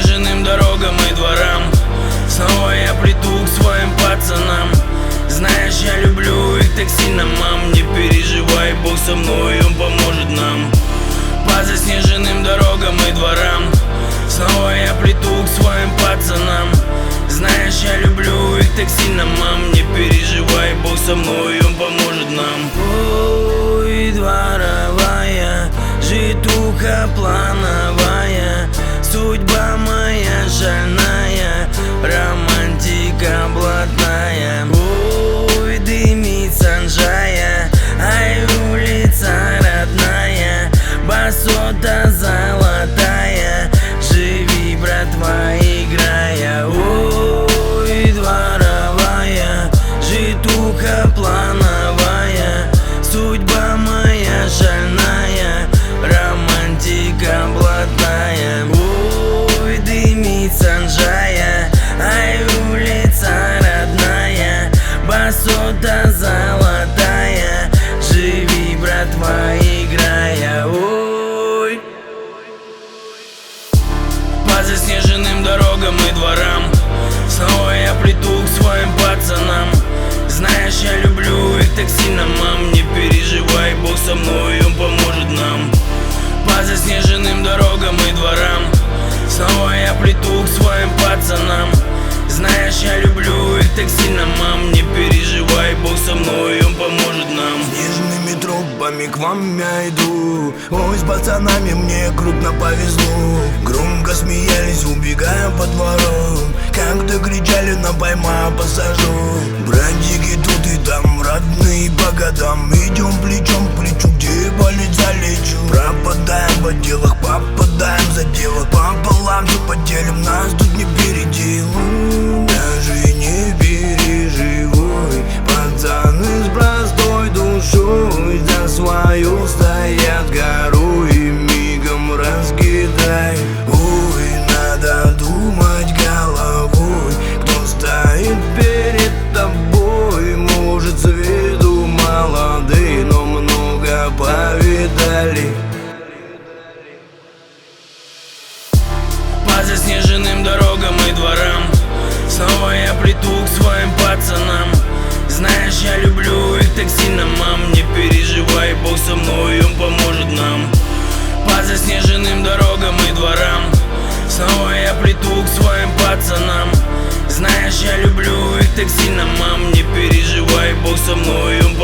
заснеженным дорогам и дворам снова я приду к своим пацанам. Знаешь, я люблю их так сильно, мам. Не переживай, Бог со мной, Он поможет нам. По заснеженным дорогам и дворам снова я приду к своим пацанам. Знаешь, я люблю их так сильно, мам. Не переживай, Бог со мной, Он поможет нам. Ой, дворовая, житуха плановая, судьба моя шальная, романтика блатная. Ой, дымит санжая, ай, улица родная, басота золотая, живи, братва, играя. Ой, дворовая, житуха плановая, судьба моя шальная, романтика блатная. Ой, дымит санжая, ай, улица родная, басота золотая, живи, братва, играя. Ой. По заснеженным дорогам и дворам снова я приду к своим пацанам. Знаешь, я люблю их так сильно, мам. Не переживай, Бог со мной, Он поможет нам. По заснеженным дорогам и дворам снова я приду к своим пацанам. Знаешь, я люблю их так сильно, мам. Не переживай, Бог со мной, Он поможет нам. Снежными тропами к вам я иду. Ой, с пацанами мне крупно повезло. Громко смеялись, убегая по двору. Как-то кричали, но пойма посажу. Братики тут и там, родные по годам. Идем плечом к плечу, где болит залечу. Пропадаем в отделах, попадаем за дело. Пополам все поделим, нас тут не переделают. Даже не переживай, пацаны с простой душой за свою стоят гору и мигом раскидай. Ой, надо думать головой, кто стоит перед тобой. Может, с виду молодые, но много повидали. По заснеженным дорогам и дворам снова я приду к своим пацанам. Знаешь, я люблю их так сильно, мам. Не переживай, Бог со мной, Он поможет нам. По заснеженным дорогам и дворам снова я приду к своим пацанам. Знаешь, я люблю их так сильно, мам. Не переживай, Бог со мной, Он